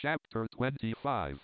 Chapter 25.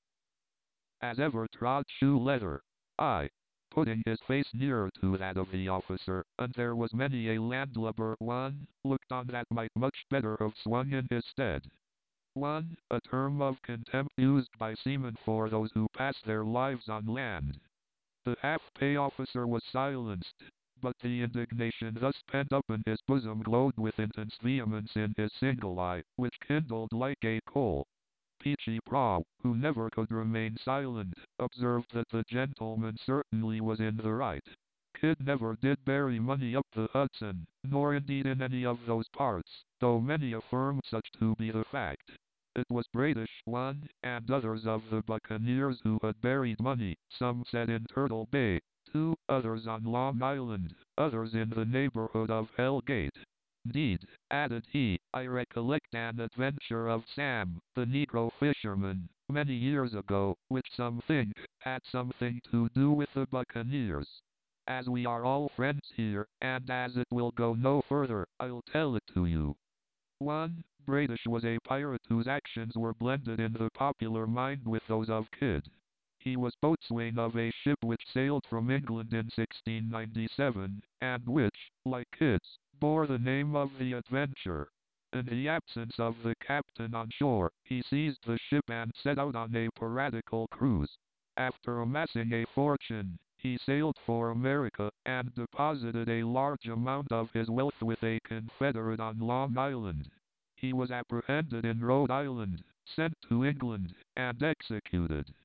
As ever trod shoe leather, I, putting his face nearer to that of the officer, and there was many a landlubber one looked on that might much better have swung in his stead. One, a term of contempt used by seamen for those who pass their lives on land. The half-pay officer was silenced, but the indignation thus pent up in his bosom glowed with intense vehemence in his single eye, which kindled like a coal. Peechy Prauw, who never could remain silent, observed that the gentleman certainly was in the right. Kidd never did bury money up the Hudson, nor indeed in any of those parts, though many affirmed such to be the fact. It was Bradish one, and others of the buccaneers who had buried money, some said in Turtle Bay, two, others on Long Island, others in the neighborhood of Hell Gate. Indeed, added he, I recollect an adventure of Sam, the negro fisherman, many years ago, which some think had something to do with the buccaneers. As we are all friends here, and as it will go no further, I'll tell it to you. 1. Bradish was a pirate whose actions were blended in the popular mind with those of Kidd. He was boatswain of a ship which sailed from England in 1697, and which, like Kidd's, bore the name of the Adventure. In the absence of the captain on shore, he seized the ship and set out on a piratical cruise. After amassing a fortune, he sailed for America, and deposited a large amount of his wealth with a confederate on Long Island. He was apprehended in Rhode Island, sent to England, and executed.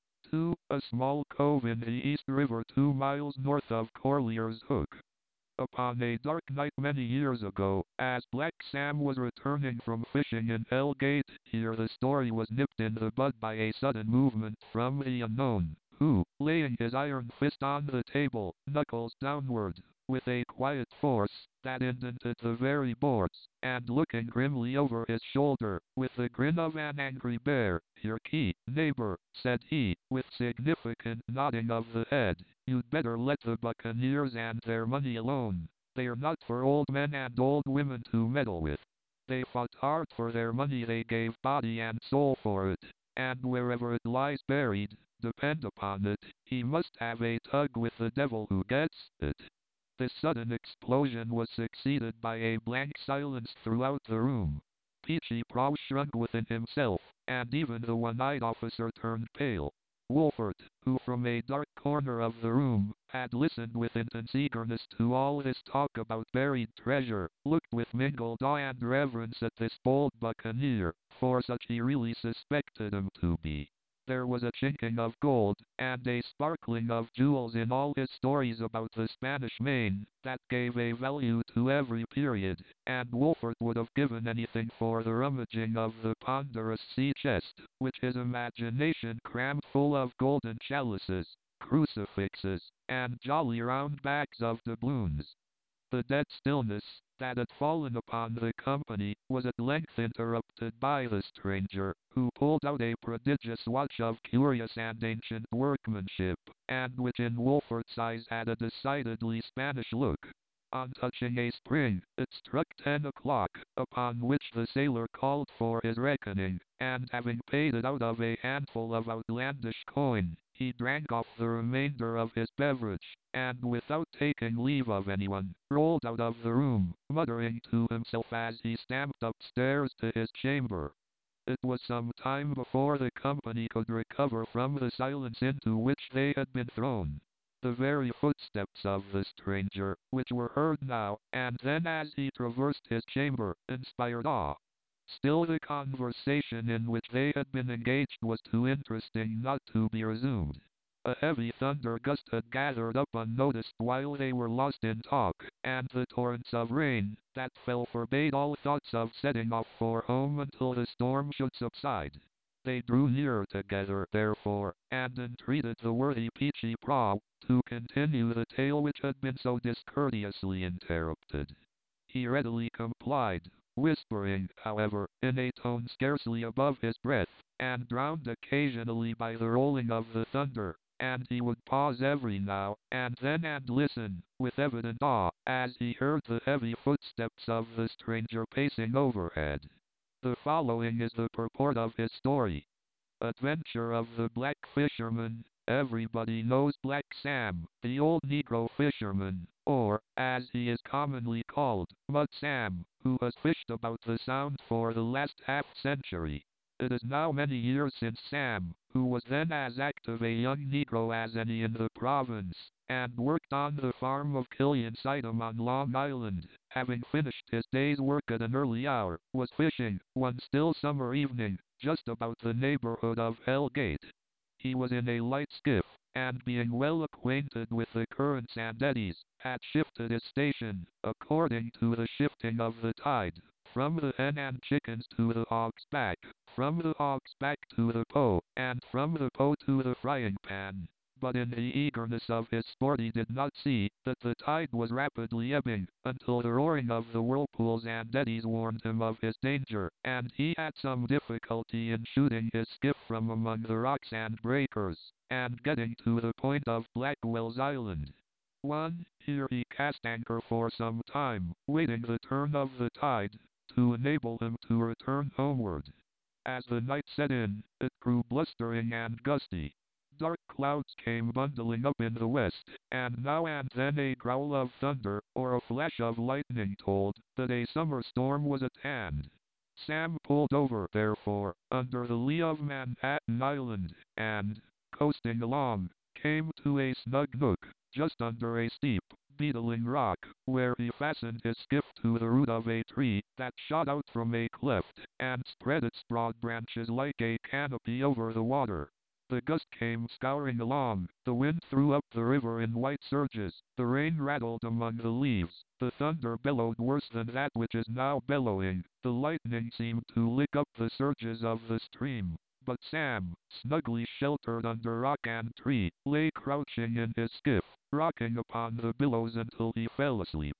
2. A small cove in the East River 2 miles north of Corlier's Hook. Upon a dark night many years ago, as Black Sam was returning from fishing in Hell Gate, here the story was nipped in the bud by a sudden movement from the unknown, who, laying his iron fist on the table, knuckles downward, with a quiet force that indented the very boards, and looking grimly over his shoulder, with the grin of an angry bear, "Here, Key, neighbor," said he, with significant nodding of the head, "you'd better let the buccaneers and their money alone. They're not for old men and old women to meddle with. They fought hard for their money, they gave body and soul for it, and wherever it lies buried, depend upon it, he must have a tug with the devil who gets it." This sudden explosion was succeeded by a blank silence throughout the room. Peechy Prauw shrunk within himself, and even the one-eyed officer turned pale. Wolfert, who from a dark corner of the room, had listened with intense eagerness to all this talk about buried treasure, looked with mingled awe and reverence at this bold buccaneer, for such he really suspected him to be. There was a chinking of gold, and a sparkling of jewels in all his stories about the Spanish Main, that gave a value to every period, and Wolfert would have given anything for the rummaging of the ponderous sea chest, which his imagination crammed full of golden chalices, crucifixes, and jolly round bags of doubloons. The dead stillness that had fallen upon the company was at length interrupted by the stranger, who pulled out a prodigious watch of curious and ancient workmanship, and which in Wolfert's eyes had a decidedly Spanish look. On touching a spring, it struck 10 o'clock, upon which the sailor called for his reckoning, and having paid it out of a handful of outlandish coin, he drank off the remainder of his beverage, and without taking leave of anyone, rolled out of the room, muttering to himself as he stamped upstairs to his chamber. It was some time before the company could recover from the silence into which they had been thrown. The very footsteps of the stranger, which were heard now and then as he traversed his chamber, inspired awe. Still the conversation in which they had been engaged was too interesting not to be resumed. A heavy thunder gust had gathered up unnoticed while they were lost in talk, and the torrents of rain that fell forbade all thoughts of setting off for home until the storm should subside. They drew nearer together, therefore, and entreated the worthy Peechy Prauw to continue the tale which had been so discourteously interrupted. He readily complied, whispering, however, in a tone scarcely above his breath, and drowned occasionally by the rolling of the thunder, and he would pause every now and then and listen, with evident awe, as he heard the heavy footsteps of the stranger pacing overhead. The following is the purport of his story. Adventure of the Black Fisherman. Everybody knows Black Sam, the old Negro fisherman, or, as he is commonly called, Mud Sam, who has fished about the Sound for the last half-century. It is now many years since Sam, who was then as active a young Negro as any in the province, and worked on the farm of Killian Sightum on Long Island, having finished his day's work at an early hour, was fishing, one still summer evening, just about the neighborhood of Hell Gate. He was in a light skiff, and being well acquainted with the currents and eddies, had shifted his station, according to the shifting of the tide, from the hen and chickens to the hog's back, from the hog's back to the hoe, and from the hoe to the frying pan. But in the eagerness of his sport he did not see that the tide was rapidly ebbing, until the roaring of the whirlpools and eddies warned him of his danger, and he had some difficulty in shooting his skiff from among the rocks and breakers, and getting to the point of Blackwell's Island. Here he cast anchor for some time, waiting the turn of the tide, to enable him to return homeward. As the night set in, it grew blustering and gusty. Dark clouds came bundling up in the west, and now and then a growl of thunder or a flash of lightning told that a summer storm was at hand. Sam pulled over, therefore, under the lee of Manhattan Island, and, coasting along, came to a snug nook, just under a steep, beetling rock, where he fastened his skiff to the root of a tree that shot out from a cleft, and spread its broad branches like a canopy over the water. The gust came scouring along, the wind threw up the river in white surges, the rain rattled among the leaves, the thunder bellowed worse than that which is now bellowing, the lightning seemed to lick up the surges of the stream. But Sam, snugly sheltered under rock and tree, lay crouching in his skiff, rocking upon the billows until he fell asleep.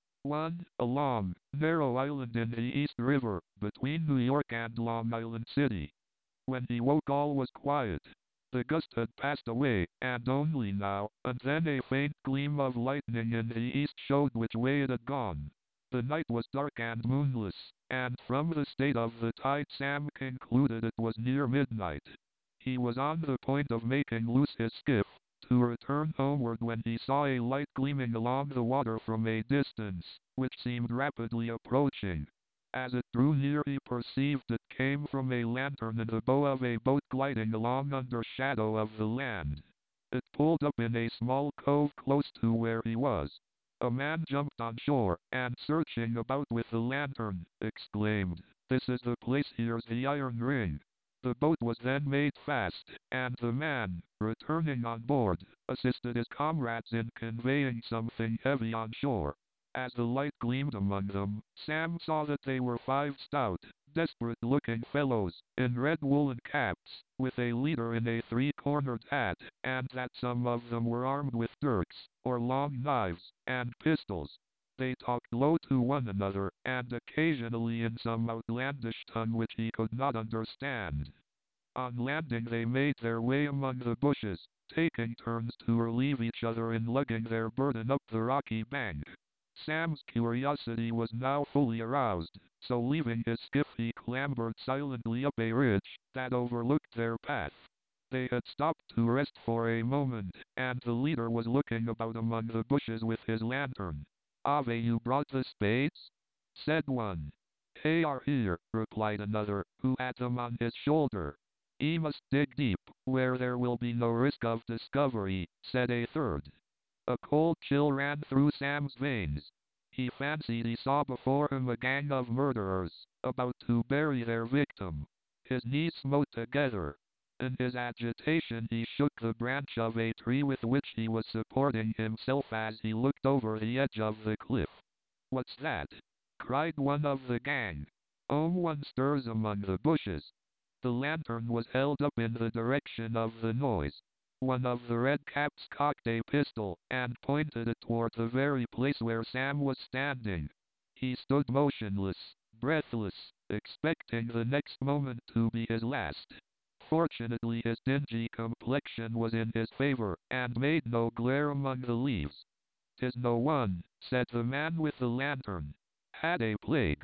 A long, narrow island in the East River, between New York and Long Island City. When he woke all was quiet. The gust had passed away, and only now and then a faint gleam of lightning in the east showed which way it had gone. The night was dark and moonless, and from the state of the tide Sam concluded it was near midnight. He was on the point of making loose his skiff, to return homeward when he saw a light gleaming along the water from a distance, which seemed rapidly approaching. As it drew near he perceived it came from a lantern in the bow of a boat gliding along under shadow of the land. It pulled up in a small cove close to where he was. A man jumped on shore, and searching about with the lantern, exclaimed, "This is the place, here's the iron ring." The boat was then made fast, and the man, returning on board, assisted his comrades in conveying something heavy on shore. As the light gleamed among them, Sam saw that they were 5 stout, desperate-looking fellows, in red woolen caps, with a leader in a 3-cornered hat, and that some of them were armed with dirks, or long knives, and pistols. They talked low to one another, and occasionally in some outlandish tongue which he could not understand. On landing they made their way among the bushes, taking turns to relieve each other in lugging their burden up the rocky bank. Sam's curiosity was now fully aroused, so leaving his skiff he clambered silently up a ridge that overlooked their path. They had stopped to rest for a moment, and the leader was looking about among the bushes with his lantern. "Have you brought the spades?" said one. "They are here," replied another, who had them on his shoulder. "He must dig deep, where there will be no risk of discovery," said a third. A cold chill ran through Sam's veins. He fancied he saw before him a gang of murderers, about to bury their victim. His knees smote together. In his agitation he shook the branch of a tree with which he was supporting himself as he looked over the edge of the cliff. "What's that?" cried one of the gang. One stirs among the bushes." The lantern was held up in the direction of the noise. One of the red caps cocked a pistol, and pointed it toward the very place where Sam was standing. He stood motionless, breathless, expecting the next moment to be his last. Fortunately his dingy complexion was in his favor, and made no glare among the leaves. "'Tis no one," said the man with the lantern. "Had a plague."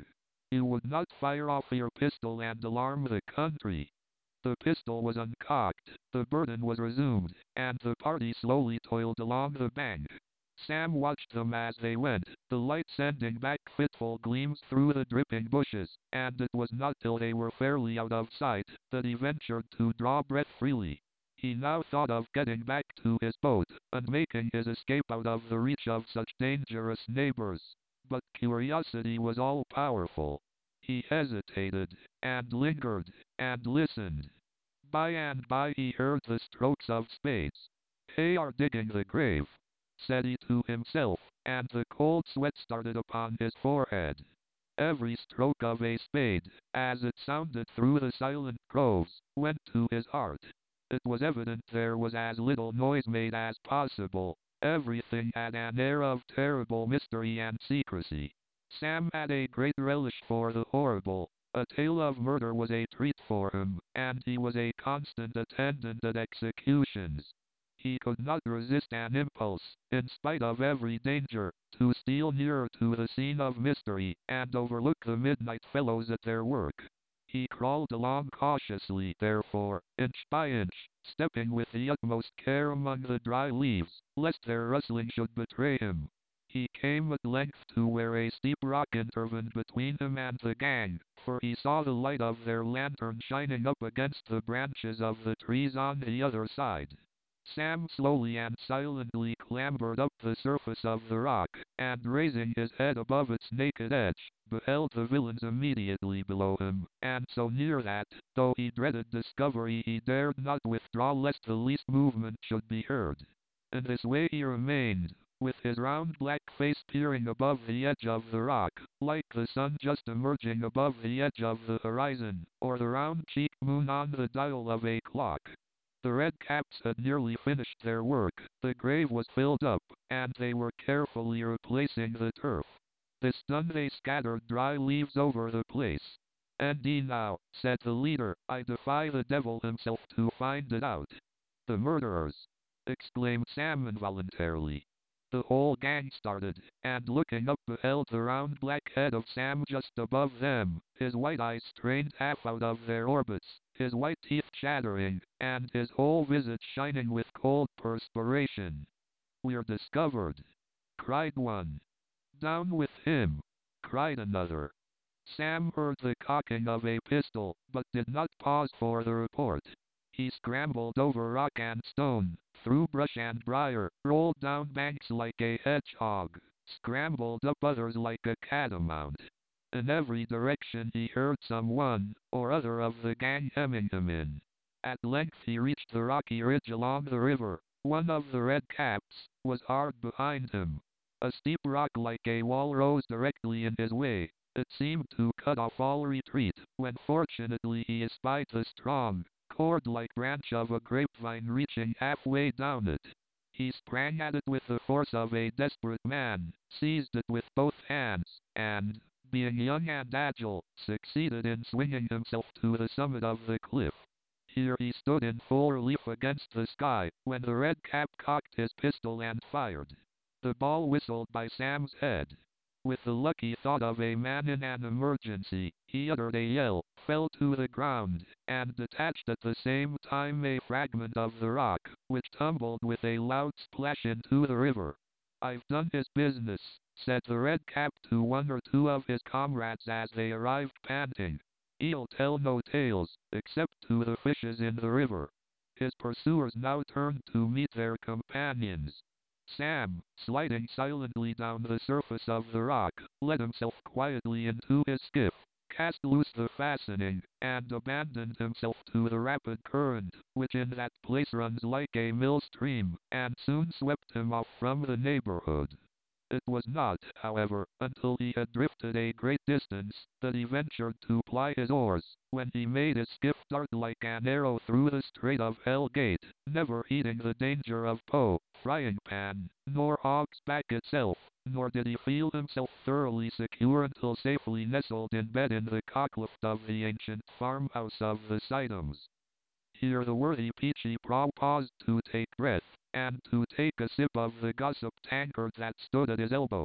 You would not fire off your pistol and alarm the country. The pistol was uncocked, the burden was resumed, and the party slowly toiled along the bank. Sam watched them as they went, the light sending back fitful gleams through the dripping bushes, and it was not till they were fairly out of sight that he ventured to draw breath freely. He now thought of getting back to his boat, and making his escape out of the reach of such dangerous neighbors. But curiosity was all-powerful. He hesitated, and lingered, and listened. By and by he heard the strokes of spades. "They are digging the grave," said he to himself, and the cold sweat started upon his forehead. Every stroke of a spade, as it sounded through the silent groves, went to his heart. It was evident there was as little noise made as possible. Everything had an air of terrible mystery and secrecy. Sam had a great relish for the horrible. A tale of murder was a treat for him, and he was a constant attendant at executions. He could not resist an impulse, in spite of every danger, to steal nearer to the scene of mystery, and overlook the midnight fellows at their work. He crawled along cautiously, therefore, inch by inch, stepping with the utmost care among the dry leaves, lest their rustling should betray him. He came at length to where a steep rock intervened between him and the gang, for he saw the light of their lantern shining up against the branches of the trees on the other side. Sam slowly and silently clambered up the surface of the rock, and raising his head above its naked edge, beheld the villains immediately below him, and so near that, though he dreaded discovery, he dared not withdraw lest the least movement should be heard. In this way he remained, with his round black face peering above the edge of the rock, like the sun just emerging above the edge of the horizon, or the round-cheeked moon on the dial of a clock. The Red Caps had nearly finished their work, the grave was filled up, and they were carefully replacing the turf. This done, they scattered dry leaves over the place. "Andy now," said the leader, "I defy the devil himself to find it out." "The murderers!" exclaimed Sam involuntarily. The whole gang started, and looking up beheld the round black head of Sam just above them, his white eyes strained half out of their orbits, his white teeth chattering, and his whole visage shining with cold perspiration. "We're discovered!" cried one. "Down with him!" cried another. Sam heard the cocking of a pistol, but did not pause for the report. He scrambled over rock and stone, through brush and briar, rolled down banks like a hedgehog, scrambled up others like a catamount. In every direction he heard some one or other of the gang hemming him in. At length he reached the rocky ridge along the river. One of the Red Caps was hard behind him. A steep rock like a wall rose directly in his way. It seemed to cut off all retreat, when fortunately he espied the strong, cord-like branch of a grapevine reaching halfway down it. He sprang at it with the force of a desperate man, seized it with both hands, and, being young and agile, succeeded in swinging himself to the summit of the cliff. Here he stood in full relief against the sky, when the Red Cap cocked his pistol and fired. The ball whistled by Sam's head. With the lucky thought of a man in an emergency, he uttered a yell, fell to the ground, and detached at the same time a fragment of the rock, which tumbled with a loud splash into the river. "I've done his business," said the Red Cap to one or two of his comrades as they arrived panting. "He'll tell no tales, except to the fishes in the river." His pursuers now turned to meet their companions. Sam, sliding silently down the surface of the rock, let himself quietly into his skiff, cast loose the fastening, and abandoned himself to the rapid current, which in that place runs like a mill stream, and soon swept him off from the neighborhood. It was not, however, until he had drifted a great distance, that he ventured to ply his oars, when he made his skiff dart like an arrow through the Strait of Hell Gate, never heeding the danger of Po, frying pan, nor Hog's Back itself, nor did he feel himself thoroughly secure until safely nestled in bed in the cockloft of the ancient farmhouse of the Siddons. Here the worthy Peechy Prauw paused to take breath, and to take a sip of the gossip tankard that stood at his elbow.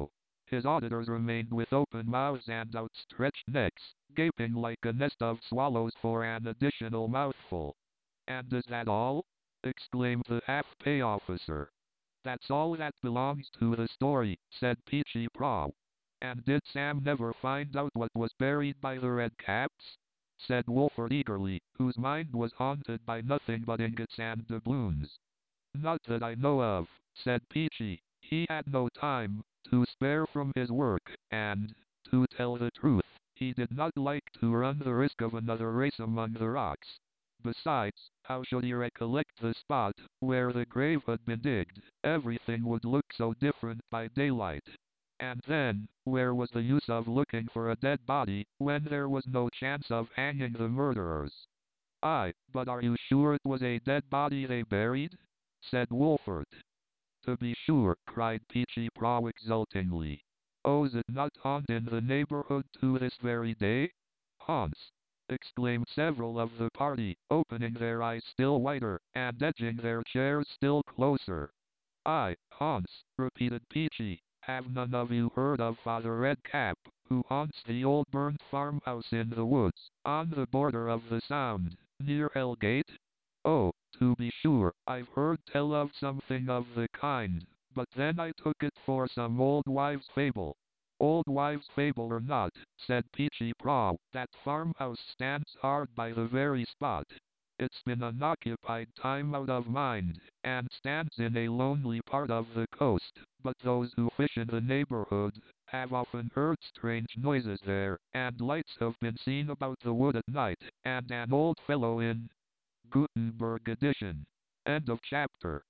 His auditors remained with open mouths and outstretched necks, gaping like a nest of swallows for an additional mouthful. And is that all? Exclaimed the half-pay officer. That's all that belongs to the story, said Peechy Prauw. And did Sam never find out what was buried by the red caps? Said Wolfert eagerly, whose mind was haunted by nothing but ingots and doubloons. Not that I know of, said Peechy. He had no time to spare from his work, and, to tell the truth, he did not like to run the risk of another race among the rocks. Besides, how should he recollect the spot where the grave had been digged? Everything would look so different by daylight. And then, where was the use of looking for a dead body, when there was no chance of hanging the murderers? Aye, but are you sure it was a dead body they buried? Said Wolfert. To be sure, cried Peechy Prauw exultingly. Oh, is it not haunt in the neighborhood to this very day? Haunts! Exclaimed several of the party, opening their eyes still wider, and edging their chairs still closer. Aye, haunts, repeated Peechy. Have none of you heard of Father Redcap, who haunts the old burnt farmhouse in the woods, on the border of the Sound, near Hellgate? Oh, to be sure, I've heard tell of something of the kind, but then I took it for some old wives' fable. Old wives' fable or not, said Peechy Prauw, that farmhouse stands hard by the very spot. It's been unoccupied time out of mind, and stands in a lonely part of the coast, but those who fish in the neighborhood have often heard strange noises there, and lights have been seen about the wood at night, and an old fellow in Gutenberg edition. End of chapter.